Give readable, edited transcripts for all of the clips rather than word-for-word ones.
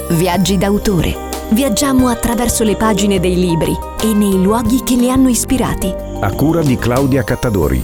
Viaggi d'autore. Viaggiamo attraverso le pagine dei libri e nei luoghi che li hanno ispirati. A cura di Claudia Cattadori.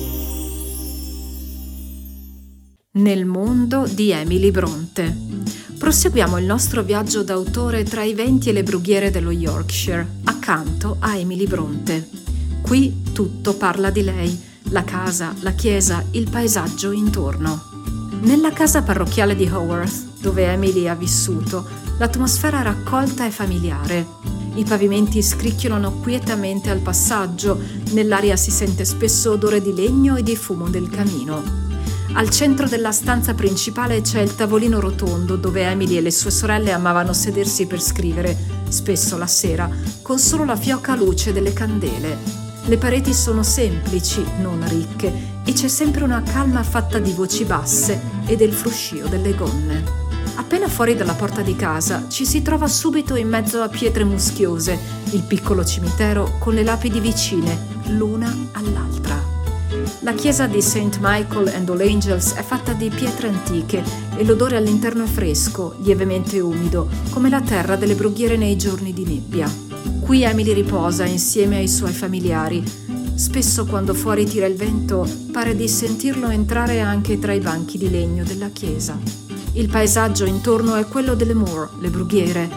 Nel mondo di Emily Bronte. Proseguiamo il nostro viaggio d'autore tra i venti e le brughiere dello Yorkshire, accanto a Emily Bronte. Qui tutto parla di lei, la casa, la chiesa, il paesaggio intorno. Nella casa parrocchiale di Haworth, dove Emily ha vissuto, l'atmosfera raccolta e familiare. I pavimenti scricchiolano quietamente al passaggio, nell'aria si sente spesso odore di legno e di fumo del camino. Al centro della stanza principale c'è il tavolino rotondo dove Emily e le sue sorelle amavano sedersi per scrivere, spesso la sera, con solo la fioca luce delle candele. Le pareti sono semplici, non ricche, e c'è sempre una calma fatta di voci basse e del fruscio delle gonne. Appena fuori dalla porta di casa ci si trova subito in mezzo a pietre muschiose, il piccolo cimitero con le lapidi vicine, l'una all'altra. La chiesa di St. Michael and All Angels è fatta di pietre antiche e l'odore all'interno è fresco, lievemente umido, come la terra delle brughiere nei giorni di nebbia. Qui Emily riposa insieme ai suoi familiari. Spesso quando fuori tira il vento pare di sentirlo entrare anche tra i banchi di legno della chiesa. Il paesaggio intorno è quello delle moor, le brughiere.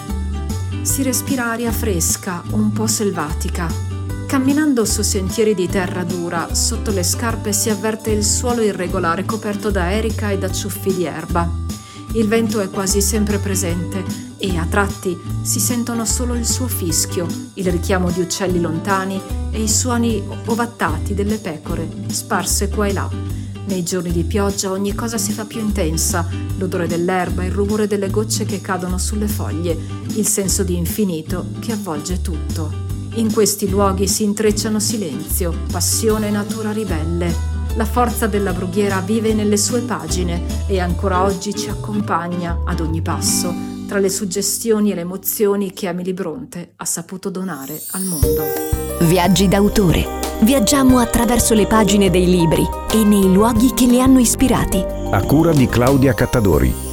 Si respira aria fresca, un po' selvatica. Camminando su sentieri di terra dura, sotto le scarpe si avverte il suolo irregolare coperto da erica e da ciuffi di erba. Il vento è quasi sempre presente e a tratti si sentono solo il suo fischio, il richiamo di uccelli lontani e i suoni ovattati delle pecore, sparse qua e là. Nei giorni di pioggia ogni cosa si fa più intensa, l'odore dell'erba, il rumore delle gocce che cadono sulle foglie, il senso di infinito che avvolge tutto. In questi luoghi si intrecciano silenzio, passione e natura ribelle. La forza della brughiera vive nelle sue pagine e ancora oggi ci accompagna ad ogni passo, tra le suggestioni e le emozioni che Emily Bronte ha saputo donare al mondo. Viaggi d'autore. Viaggiamo attraverso le pagine dei libri e nei luoghi che li hanno ispirati. A cura di Claudia Cattadori.